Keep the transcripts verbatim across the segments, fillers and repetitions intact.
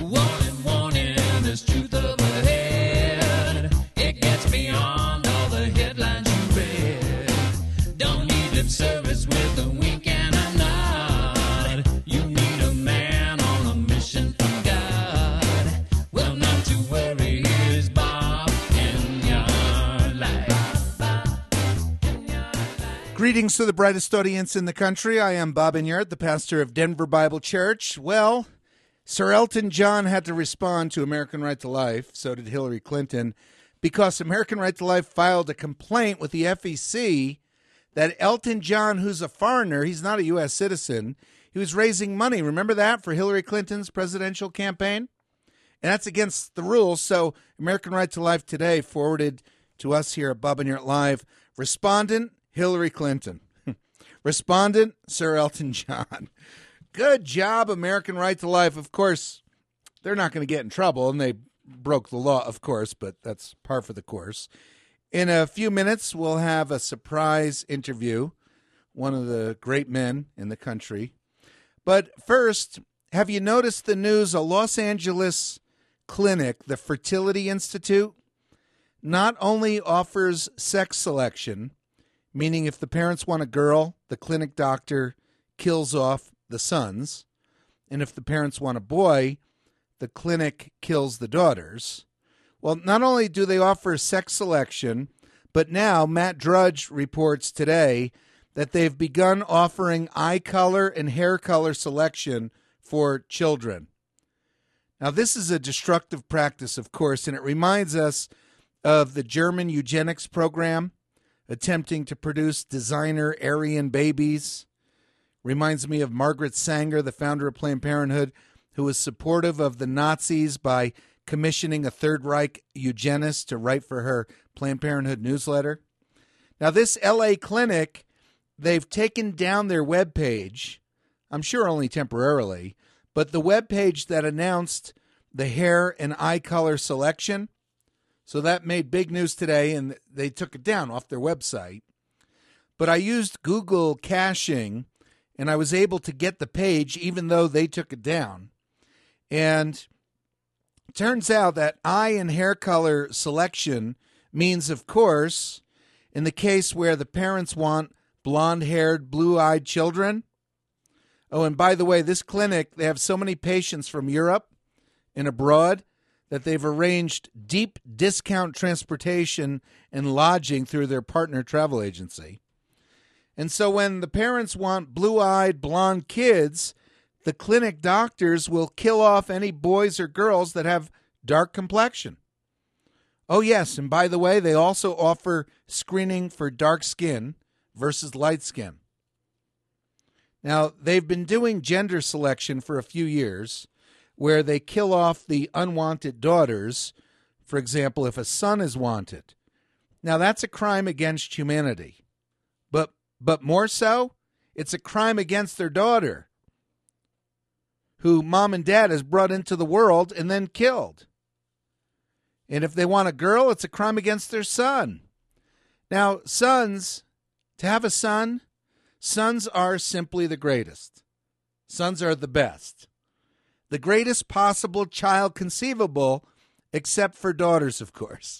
Warning, warning, there's truth up ahead. It gets beyond all the headlines you read. Don't need lip service with a wink and a nod. You need a man on a mission from God. Well, not to worry, here's Bob in your life. Greetings to the brightest audience in the country. I am Bob Inyard, the pastor of Denver Bible Church. Well, Sir Elton John had to respond to American Right to Life, so did Hillary Clinton, because American Right to Life filed a complaint with the F E C that Elton John, who's a foreigner, he's not a U S citizen, he was raising money, remember that, for Hillary Clinton's presidential campaign? And that's against the rules, so American Right to Life today forwarded to us here at Bob Inyard Live, respondent, Hillary Clinton. Respondent, Sir Elton John. Good job, American Right to Life. Of course, they're not going to get in trouble, and they broke the law, of course, but that's par for the course. In a few minutes, we'll have a surprise interview, one of the great men in the country. But first, have you noticed the news? A Los Angeles clinic, the Fertility Institute, not only offers sex selection, meaning if the parents want a girl, the clinic doctor kills off the sons, and if the parents want a boy, the clinic kills the daughters. Well, not only do they offer sex selection, but now Matt Drudge reports today that they've begun offering eye color and hair color selection for children. Now, this is a destructive practice, of course, and it reminds us of the German eugenics program, attempting to produce designer Aryan babies. Reminds me of Margaret Sanger, the founder of Planned Parenthood, who was supportive of the Nazis by commissioning a Third Reich eugenist to write for her Planned Parenthood newsletter. Now, this L A clinic, they've taken down their webpage, I'm sure only temporarily, but the webpage that announced the hair and eye color selection, so that made big news today, and they took it down off their website. But I used Google caching, and I was able to get the page even though they took it down. And it turns out that eye and hair color selection means, of course, in the case where the parents want blonde-haired, blue-eyed children. Oh, and by the way, this clinic, they have so many patients from Europe and abroad that they've arranged deep discount transportation and lodging through their partner travel agency. And so when the parents want blue-eyed, blonde kids, the clinic doctors will kill off any boys or girls that have dark complexion. Oh, yes, and by the way, they also offer screening for dark skin versus light skin. Now, they've been doing gender selection for a few years, where they kill off the unwanted daughters, for example, if a son is wanted. Now, that's a crime against humanity. But but more so, it's a crime against their daughter, who mom and dad has brought into the world and then killed. And if they want a girl, it's a crime against their son. Now, sons, to have a son, sons are simply the greatest. Sons are the best. The greatest possible child conceivable, except for daughters, of course.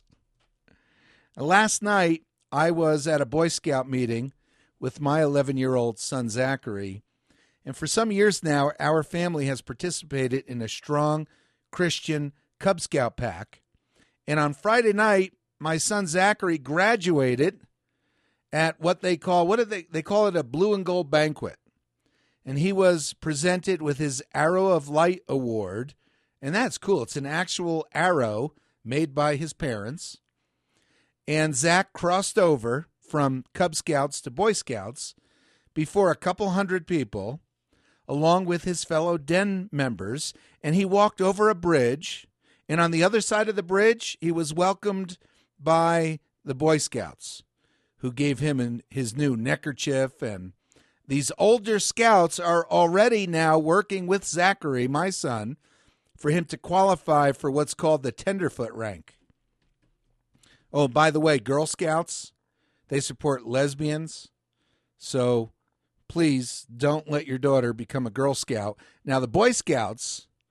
Last night, I was at a Boy Scout meeting with my eleven-year-old son, Zachary, and for some years now, our family has participated in a strong Christian Cub Scout pack. And on Friday night, my son, Zachary, graduated at what they call, what do they, they call it a blue and gold banquet. And he was presented with his Arrow of Light Award, and that's cool. It's an actual arrow made by his parents. And Zach crossed over from Cub Scouts to Boy Scouts before a couple hundred people, along with his fellow den members, and he walked over a bridge, and on the other side of the bridge, he was welcomed by the Boy Scouts, who gave him an, his new neckerchief. And these older scouts are already now working with Zachary, my son, for him to qualify for what's called the tenderfoot rank. Oh, by the way, Girl Scouts, they support lesbians, so please don't let your daughter become a Girl Scout. Now, the Boy Scouts,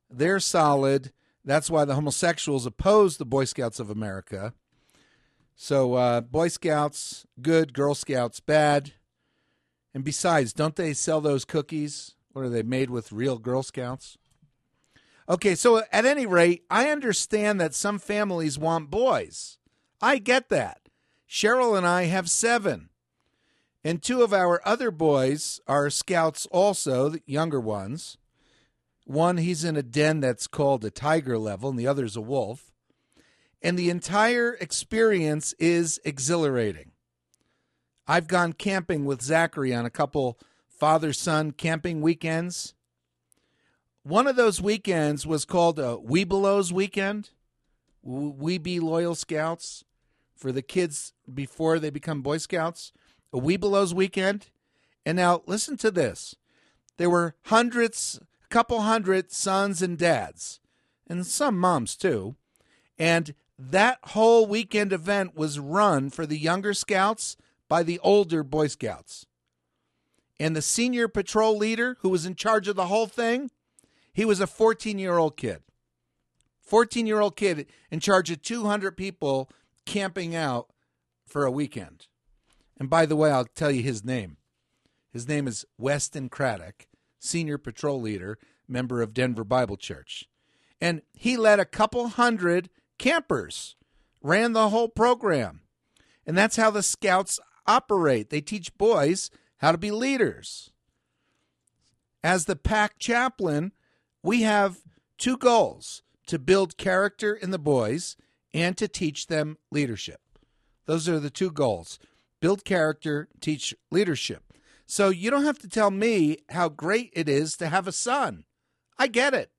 They're solid. That's why the homosexuals oppose the Boy Scouts of America. So uh, Boy Scouts, good. Girl Scouts, bad. And besides, don't they sell those cookies? What are they, made with real Girl Scouts? Okay, so at any rate, I understand that some families want boys. I get that. Cheryl and I have seven. And two of our other boys are Scouts also, the younger ones. One, he's in a den that's called a tiger level, and the other's a wolf. And the entire experience is exhilarating. I've gone camping with Zachary on a couple father-son camping weekends. One of those weekends was called a Webelos weekend. We Be Loyal Scouts for the kids before they become Boy Scouts. A Webelos weekend. And now listen to this. There were hundreds, a couple hundred sons and dads, and some moms too. And that whole weekend event was run for the younger scouts by the older Boy Scouts. And the senior patrol leader who was in charge of the whole thing, he was a fourteen-year-old kid. fourteen-year-old kid in charge of two hundred people camping out for a weekend. And by the way, I'll tell you his name. His name is Weston Craddock, senior patrol leader, member of Denver Bible Church. And he led a couple hundred campers, ran the whole program. And that's how the Scouts operate. They teach boys how to be leaders. As the pack chaplain, we have two goals: to build character in the boys and to teach them leadership. Those are the two goals. Build character, teach leadership. So you don't have to tell me how great it is to have a son. I get it.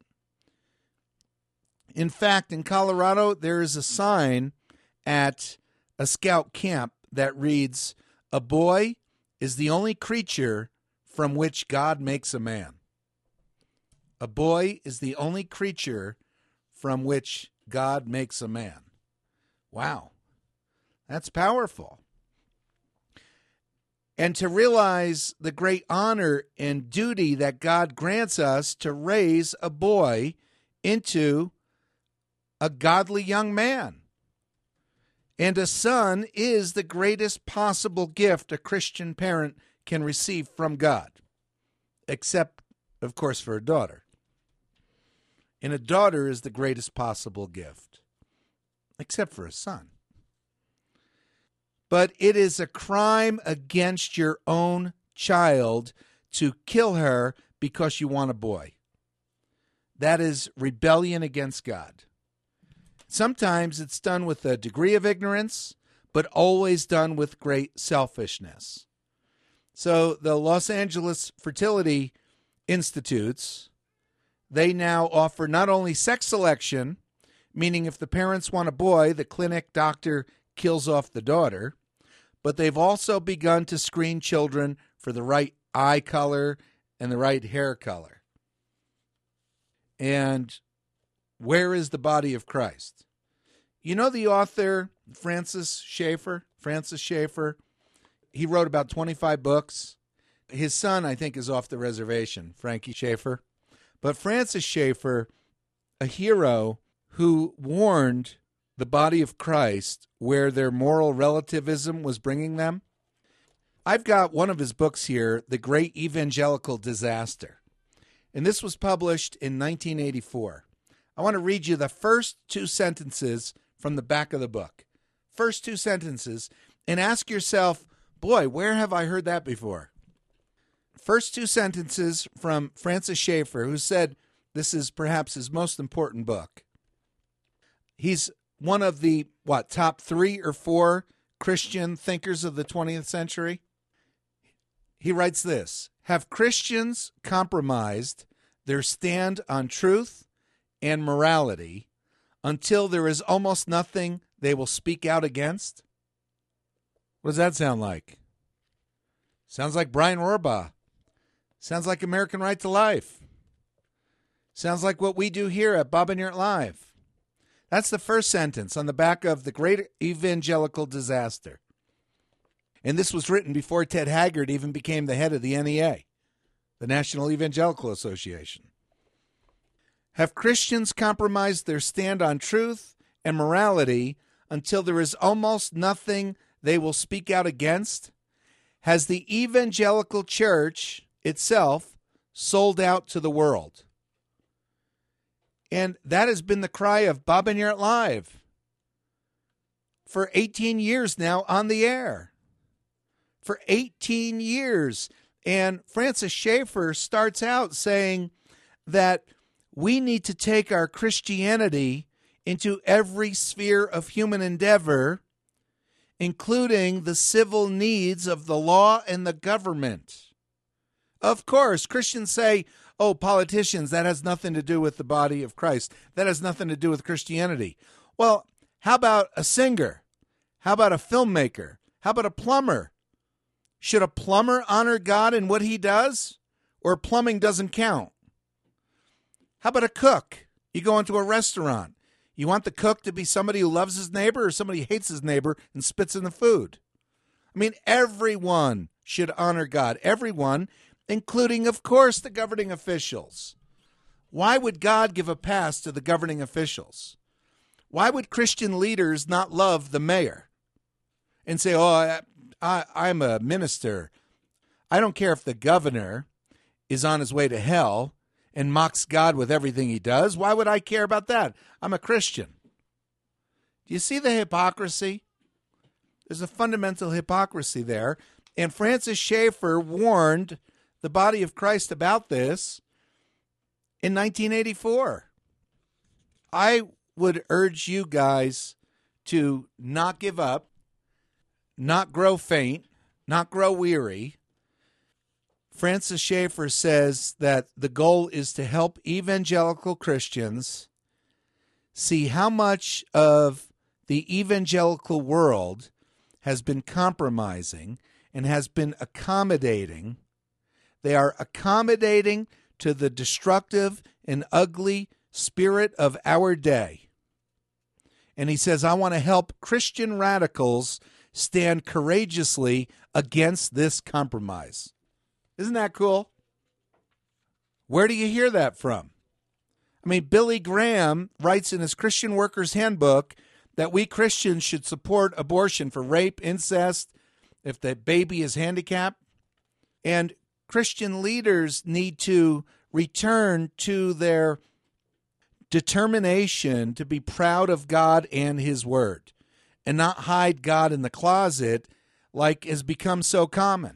In fact, in Colorado, there is a sign at a scout camp that reads, "A boy is the only creature from which God makes a man." A boy is the only creature from which God makes a man. Wow, that's powerful. And to realize the great honor and duty that God grants us to raise a boy into a godly young man. And a son is the greatest possible gift a Christian parent can receive from God, except, of course, for a daughter. And a daughter is the greatest possible gift, except for a son. But it is a crime against your own child to kill her because you want a boy. That is rebellion against God. Sometimes it's done with a degree of ignorance, but always done with great selfishness. So the Los Angeles Fertility Institutes, they now offer not only sex selection, meaning if the parents want a boy, the clinic doctor kills off the daughter, but they've also begun to screen children for the right eye color and the right hair color. And where is the body of Christ? You know the author Francis Schaeffer? Francis Schaeffer. He wrote about twenty-five books. His son, I think, is off the reservation, Frankie Schaeffer. But Francis Schaeffer, a hero who warned the body of Christ where their moral relativism was bringing them. I've got one of his books here, The Great Evangelical Disaster. And this was published in nineteen eighty-four. I want to read you the first two sentences from the back of the book. First two sentences, and ask yourself, boy, where have I heard that before? First two sentences from Francis Schaeffer, who said this is perhaps his most important book. He's one of the, what, top three or four Christian thinkers of the twentieth century. He writes this: have Christians compromised their stand on truth and morality until there is almost nothing they will speak out against? What does that sound like? Sounds like Brian Rohrbaugh. Sounds like American Right to Life. Sounds like what we do here at Bob and Yurt Live. That's the first sentence on the back of The Great Evangelical Disaster. And this was written before Ted Haggard even became the head of the N E A, the National Evangelical Association. Have Christians compromised their stand on truth and morality until there is almost nothing they will speak out against? Has the evangelical church itself sold out to the world? And that has been the cry of Bob Enyart Live for eighteen years now on the air. For eighteen years. And Francis Schaeffer starts out saying that we need to take our Christianity into every sphere of human endeavor, including the civil needs of the law and the government. Of course, Christians say, oh, politicians, that has nothing to do with the body of Christ. That has nothing to do with Christianity. Well, how about a singer? How about a filmmaker? How about a plumber? Should a plumber honor God in what he does? Or plumbing doesn't count? How about a cook? You go into a restaurant. You want the cook to be somebody who loves his neighbor or somebody who hates his neighbor and spits in the food? I mean, everyone should honor God. Everyone, including, of course, the governing officials. Why would God give a pass to the governing officials? Why would Christian leaders not love the mayor and say, oh, I, I, I'm a minister. I don't care if the governor is on his way to hell and mocks God with everything he does. Why would I care about that? I'm a Christian. Do you see the hypocrisy? There's a fundamental hypocrisy there. And Francis Schaeffer warned the body of Christ about this in nineteen eighty-four. I would urge you guys to not give up, not grow faint, not grow weary. Francis Schaeffer says that the goal is to help evangelical Christians see how much of the evangelical world has been compromising and has been accommodating. They are accommodating to the destructive and ugly spirit of our day. And he says, I want to help Christian radicals stand courageously against this compromise. Isn't that cool? Where do you hear that from? I mean, Billy Graham writes in his Christian Workers Handbook that we Christians should support abortion for rape, incest, if the baby is handicapped. And Christian leaders need to return to their determination to be proud of God and His Word and not hide God in the closet like has become so common.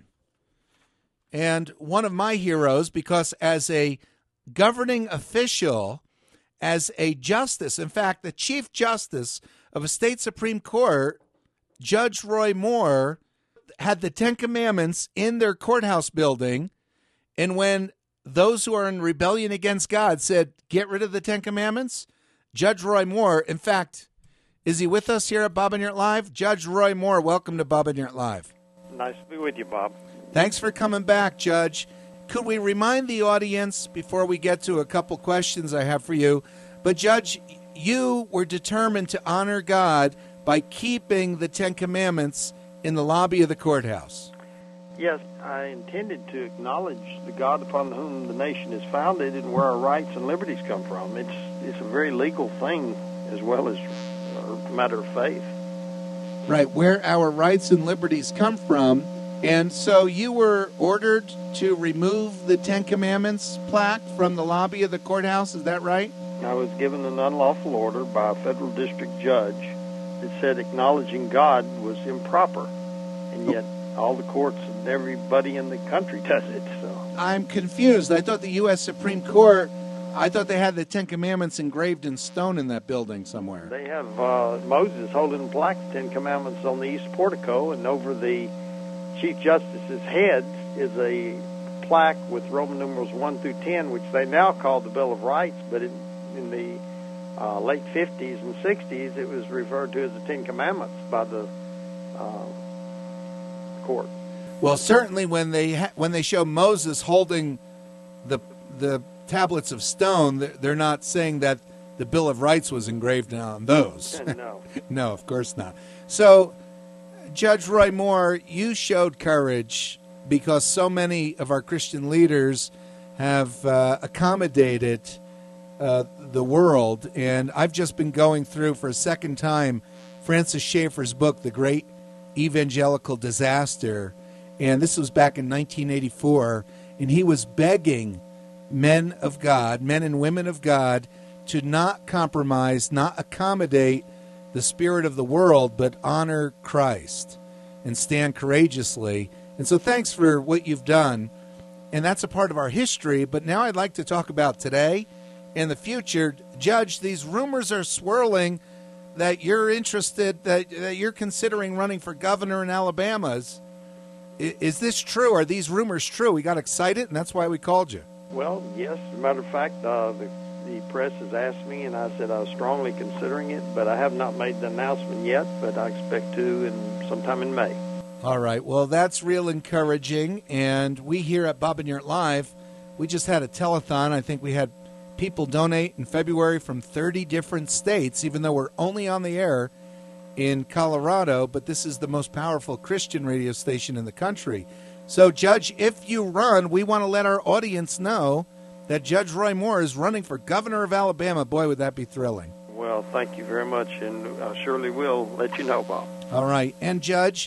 And one of my heroes, because as a governing official, as a justice, in fact, the Chief Justice of a state Supreme Court, Judge Roy Moore, had the Ten Commandments in their courthouse building, and when those who are in rebellion against God said, get rid of the Ten Commandments, Judge Roy Moore, in fact, is he with us here at Bob Enyart Live? Judge Roy Moore, welcome to Bob Enyart Live. Nice to be with you, Bob. Thanks for coming back, Judge. Could we remind the audience, before we get to a couple questions I have for you, but Judge, you were determined to honor God by keeping the Ten Commandments in the lobby of the courthouse. Yes, I intended to acknowledge the God upon whom the nation is founded and where our rights and liberties come from. It's it's a very legal thing as well as a matter of faith. Right, where our rights and liberties come from. And so you were ordered to remove the Ten Commandments plaque from the lobby of the courthouse, is that right? I was given an unlawful order by a federal district judge that said acknowledging God was improper, and yet all the courts and everybody in the country does it. So I'm confused. I thought the U S Supreme Court, I thought they had the Ten Commandments engraved in stone in that building somewhere. They have uh, Moses holding plaque, Ten Commandments on the east portico, and over the Chief Justice's head is a plaque with Roman numerals one through ten, which they now call the Bill of Rights, but in, in the uh, late fifties and sixties, it was referred to as the Ten Commandments by the uh, court. Well, certainly when they ha- when they show Moses holding the the tablets of stone, they're, they're not saying that the Bill of Rights was engraved on those. No. No, of course not. So, Judge Roy Moore, you showed courage because so many of our Christian leaders have uh, accommodated uh, the world. And I've just been going through for a second time Francis Schaeffer's book, The Great Evangelical Disaster. And this was back in nineteen eighty-four. And he was begging men of God, men and women of God, to not compromise, not accommodate the spirit of the world, but honor Christ and stand courageously. And so thanks for what you've done. And that's a part of our history. But now I'd like to talk about today and the future. Judge, these rumors are swirling that you're interested, that, that you're considering running for governor in Alabama. Is, is this true? Are these rumors true? We got excited, and that's why we called you. Well, yes. As a matter of fact, uh, the, the press has asked me, and I said I was strongly considering it, but I have not made the announcement yet, but I expect to in sometime in May. All right. Well, that's real encouraging. And we here at Bob and Yurt Live, we just had a telethon. I think we had people donate in February from thirty different states, even though we're only on the air in Colorado. But this is the most powerful Christian radio station in the country. So, Judge, if you run, we want to let our audience know that Judge Roy Moore is running for governor of Alabama. Boy, would that be thrilling. Well, thank you very much, and I surely will let you know, Bob. All right. And, Judge,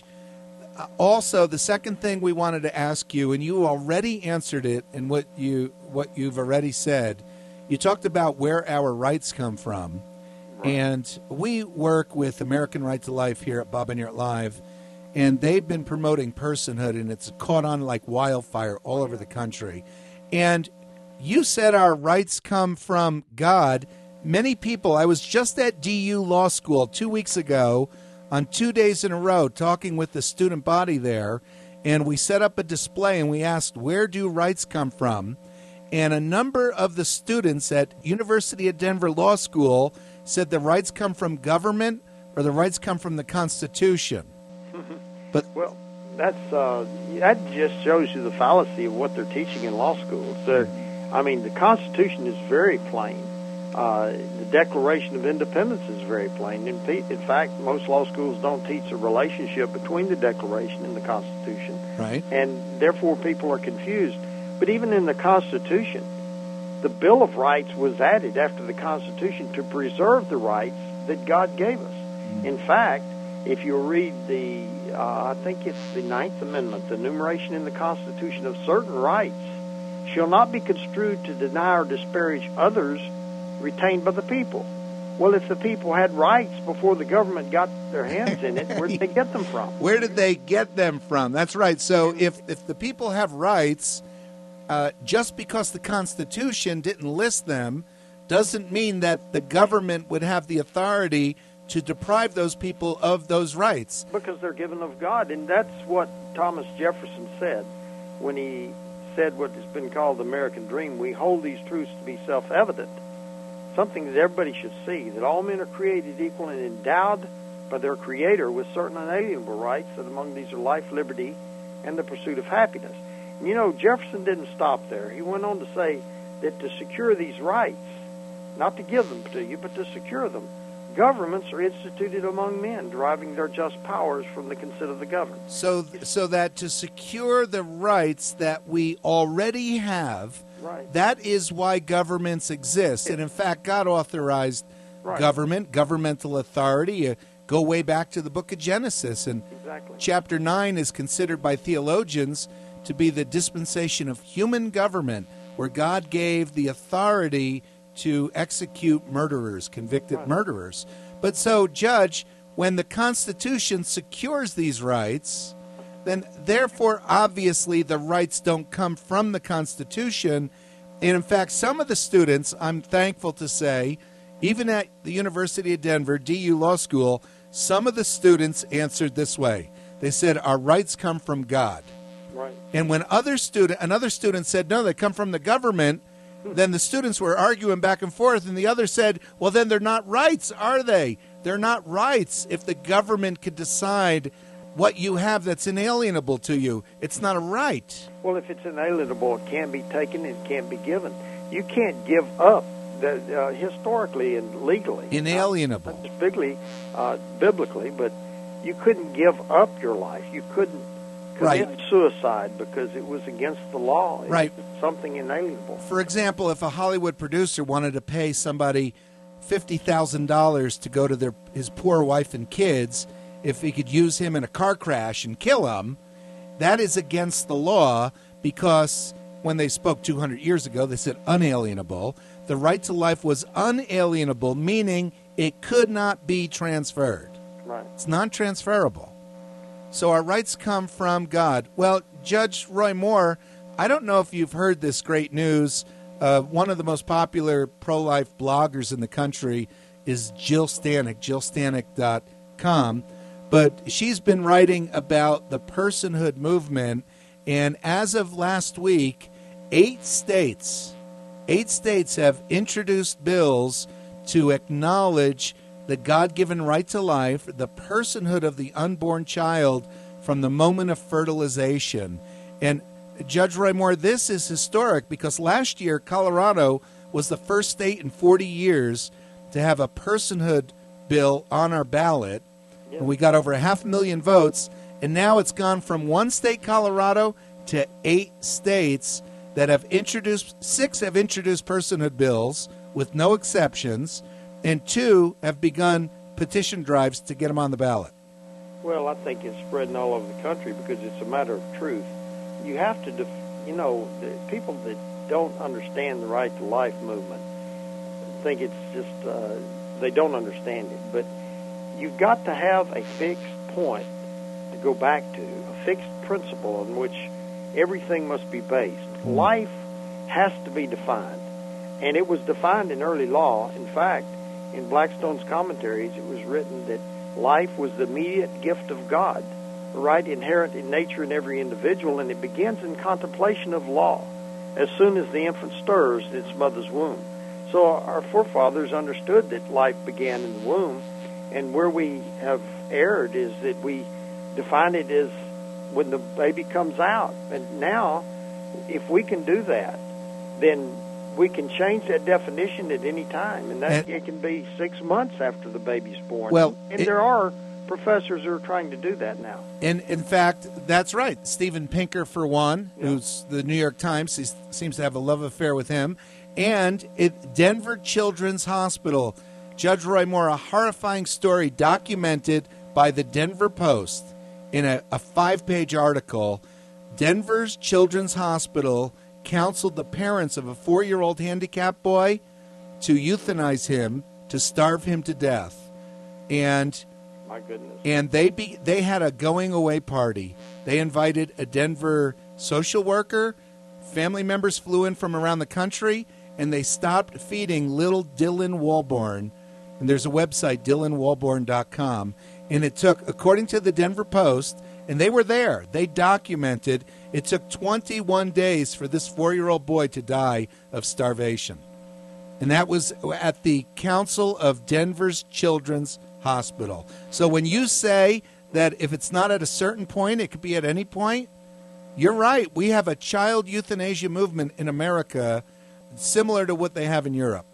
also, the second thing we wanted to ask you, and you already answered it in what, you, what you've already said, you talked about where our rights come from. Right. And we work with American Right to Life here at Bob and Yurt Live, and they've been promoting personhood, and it's caught on like wildfire all over the country. And you said our rights come from God. Many people, I was just at D U Law School two weeks ago on two days in a row talking with the student body there, and we set up a display and we asked, where do rights come from? And a number of the students at University of Denver Law School said the rights come from government or the rights come from the Constitution. But well, that's uh, that just shows you the fallacy of what they're teaching in law schools. They're, I mean, the Constitution is very plain. Uh, the Declaration of Independence is very plain. In, in fact, most law schools don't teach a relationship between the Declaration and the Constitution. Right. And therefore people are confused. But even in the Constitution, the Bill of Rights was added after the Constitution to preserve the rights that God gave us. Mm-hmm. In fact, if you read the, uh, I think it's the Ninth Amendment, the enumeration in the Constitution of certain rights shall not be construed to deny or disparage others retained by the people. Well, if the people had rights before the government got their hands in it, where did they get them from? Where did they get them from? That's right. So if, if the people have rights, uh, just because the Constitution didn't list them doesn't mean that the government would have the authority to deprive those people of those rights. Because they're given of God. And that's what Thomas Jefferson said when he said what has been called the American dream. We hold these truths to be self-evident. Something that everybody should see, that all men are created equal and endowed by their Creator with certain unalienable rights, that among these are life, liberty, and the pursuit of happiness. And you know, Jefferson didn't stop there. He went on to say that to secure these rights, not to give them to you, but to secure them, governments are instituted among men, deriving their just powers from the consent of the governed. So, so that to secure the rights that we already have, right. That is why governments exist. And in fact, God authorized right. government, governmental authority. Uh, go way back to the book of Genesis. And exactly. chapter nine is considered by theologians to be the dispensation of human government, where God gave the authority to execute murderers, convicted right. murderers. But so, Judge, when the Constitution secures these rights, then therefore, obviously, the rights don't come from the Constitution. And in fact, some of the students, I'm thankful to say, even at the University of Denver, D U Law School, some of the students answered this way. They said, our rights come from God. Right. And when other student, another student said, no, they come from the government, then the students were arguing back and forth, and the other said, well, then they're not rights, are they? They're not rights if the government could decide what you have that's inalienable to you. It's not a right. Well, if it's inalienable, it can't be taken, it can't be given. You can't give up, the, uh, historically and legally. Inalienable. Not just biblically, uh, biblically, but you couldn't give up your life. You couldn't commit Right. suicide because it was against the law. It Right. was something inalienable. For example, if a Hollywood producer wanted to pay somebody fifty thousand dollars to go to their his poor wife and kids, if he could use him in a car crash and kill him, that is against the law, because when they spoke two hundred years ago, they said unalienable. The right to life was unalienable, meaning it could not be transferred. Right. It's non-transferable. So our rights come from God. Well, Judge Roy Moore, I don't know if you've heard this great news. Uh, one of the most popular pro-life bloggers in the country is Jill Stanek, jill stanek dot com. But she's been writing about the personhood movement, and as of last week, eight states, eight states have introduced bills to acknowledge the God-given right to life, the personhood of the unborn child from the moment of fertilization. And Judge Roy Moore, this is historic because last year Colorado was the first state in forty years to have a personhood bill on our ballot. Yeah. And we got over a half million votes, and now it's gone from one state, Colorado, to eight states that have introduced, six have introduced personhood bills with no exceptions, and two have begun petition drives to get them on the ballot. Well, I think it's spreading all over the country because it's a matter of truth. You have to, def- you know, the people that don't understand the right to life movement think it's just, uh, they don't understand it. But you've got to have a fixed point to go back to, a fixed principle on which everything must be based. Mm. Life has to be defined, and it was defined in early law. In fact, in Blackstone's commentaries, it was written that life was the immediate gift of God, a right inherent in nature in every individual, and it begins in contemplation of law as soon as the infant stirs its mother's womb. So our forefathers understood that life began in the womb, and where we have erred is that we define it as when the baby comes out. And now, if we can do that, then we can change that definition at any time, and that And- it can be six months after the baby's born. Well, and it- there are professors who are trying to do that now. And in fact, that's right. Steven Pinker, for one, Yeah. who's the New York Times, he seems to have a love affair with him. And at Denver Children's Hospital, Judge Roy Moore, a horrifying story documented by the Denver Post in a, a five-page article. Denver's Children's Hospital counseled the parents of a four-year-old handicapped boy to euthanize him, to starve him to death. And My goodness. and they be, they had a going away party. They invited a Denver social worker. Family members flew in from around the country, and they stopped feeding little Dylan Walborn. And there's a website, dylan walborn dot com. And it took, according to the Denver Post, and they were there, they documented, it took twenty-one days for this four-year-old boy to die of starvation. And that was at the Council of Denver's Children's Hospital. So when you say that if it's not at a certain point, it could be at any point, you're right. We have a child euthanasia movement in America similar to what they have in Europe.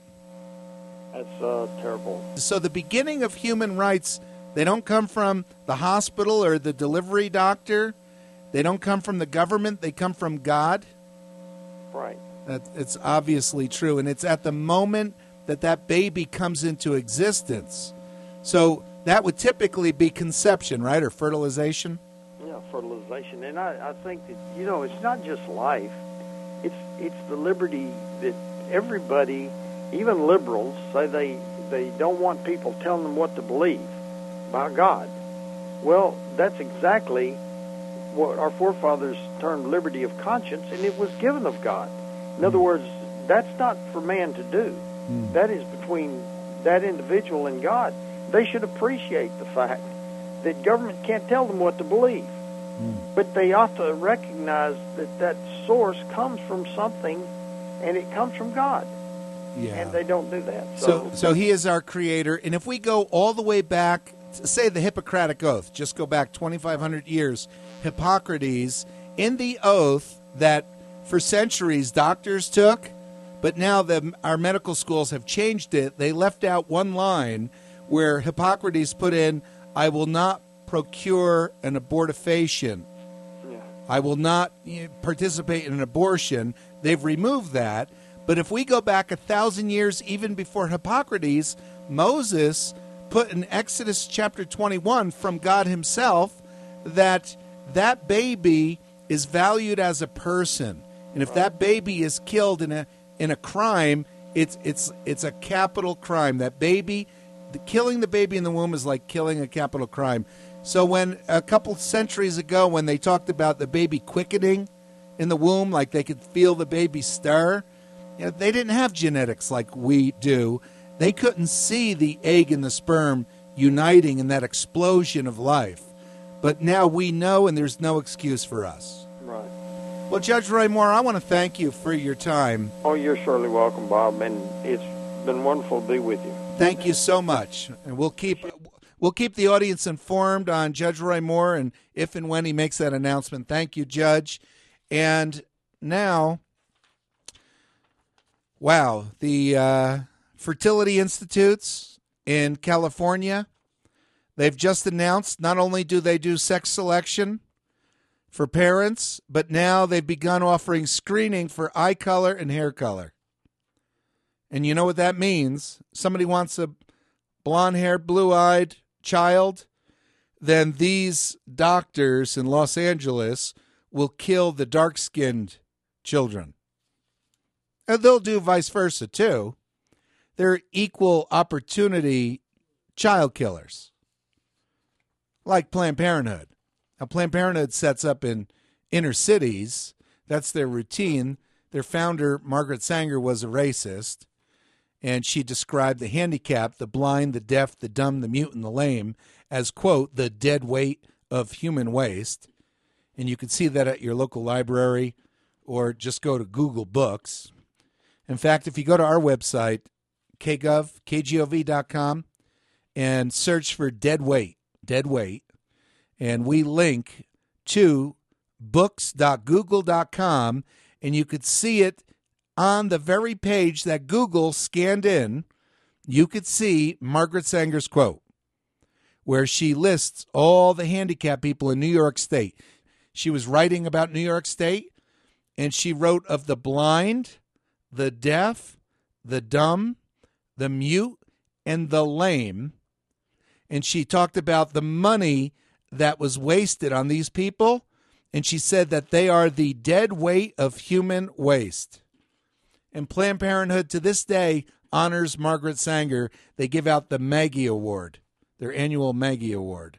That's uh, terrible. So the beginning of human rights, they don't come from the hospital or the delivery doctor. They don't come from the government. They come from God. Right. That it's obviously true. And it's at the moment that that baby comes into existence. So that would typically be conception, right, or fertilization? Yeah, fertilization. And I, I think that, you know, it's not just life. It's it's the liberty that everybody, even liberals, say they, they don't want people telling them what to believe about God. Well, that's exactly what our forefathers termed liberty of conscience, and it was given of God. In other words, that's not for man to do. Mm. That is between that individual and God. They should appreciate the fact that government can't tell them what to believe. Mm. But they ought to recognize that that source comes from something, and it comes from God. Yeah. And they don't do that. So, So, so he is our creator. And if we go all the way back, say the Hippocratic Oath, just go back twenty-five hundred years, Hippocrates, in the oath that for centuries doctors took, but now the, our medical schools have changed it. They left out one line where Hippocrates put in, I will not procure an abortifacient. yeah. I will not you know, participate in an abortion. They've removed that. But if we go back a thousand years, even before Hippocrates, Moses put in Exodus chapter twenty-one from God himself that that baby is valued as a person. And if that baby is killed in a in a crime, it's it's it's a capital crime. That baby, the, killing the baby in the womb is like killing a capital crime. So when a couple centuries ago, when they talked about the baby quickening in the womb, like they could feel the baby stir, you know, they didn't have genetics like we do. They couldn't see the egg and the sperm uniting in that explosion of life. But now we know, and there's no excuse for us. Right. Well, Judge Roy Moore, I want to thank you for your time. Oh, you're surely welcome, Bob, and it's been wonderful to be with you. Thank you so much. And we'll keep we'll keep the audience informed on Judge Roy Moore and if and when he makes that announcement. Thank you, Judge. And now, wow, the uh, fertility institutes in California, they've just announced not only do they do sex selection for parents, but now they've begun offering screening for eye color and hair color. And you know what that means? Somebody wants a blonde-haired, blue-eyed child, then these doctors in Los Angeles will kill the dark-skinned children. And they'll do vice versa, too. They're equal opportunity child killers, like Planned Parenthood. Now, Planned Parenthood sets up in inner cities. That's their routine. Their founder, Margaret Sanger, was a racist, and she described the handicapped, the blind, the deaf, the dumb, the mute, and the lame as, quote, the dead weight of human waste. And you can see that at your local library or just go to Google Books. In fact, if you go to our website, k gov, k gov dot com, and search for dead weight, dead weight, and we link to books dot google dot com, and you could see it on the very page that Google scanned in. You could see Margaret Sanger's quote, where she lists all the handicapped people in New York State. She was writing about New York State, and she wrote of the blind, the deaf, the dumb, the mute, and the lame. And she talked about the money that was wasted on these people, and she said that they are the dead weight of human waste. And Planned Parenthood to this day honors Margaret Sanger. They give out the Maggie Award, their annual Maggie Award.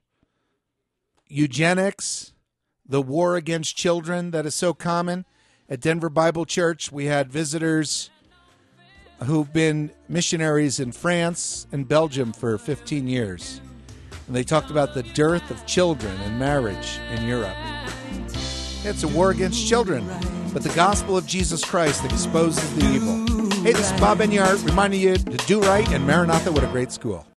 Eugenics, the war against children that is so common. At Denver Bible Church, we had visitors who've been missionaries in France and Belgium for fifteen years. And they talked about the dearth of children and marriage in Europe. It's a war against children, but the gospel of Jesus Christ exposes the evil. Hey, this is Bob Enyart reminding you to do right, and Maranatha, what a great school.